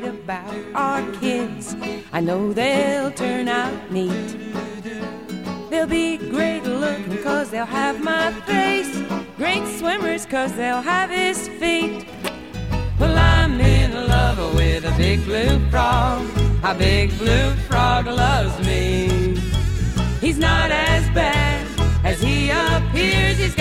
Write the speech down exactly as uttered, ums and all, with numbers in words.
about our kids. I know they'll turn out neat. They'll be great looking 'cause they'll have my face, great swimmers 'cause they'll have his feet. Well, I'm in love with a big blue frog. A big blue frog loves me. He's not as bad as he appears. He's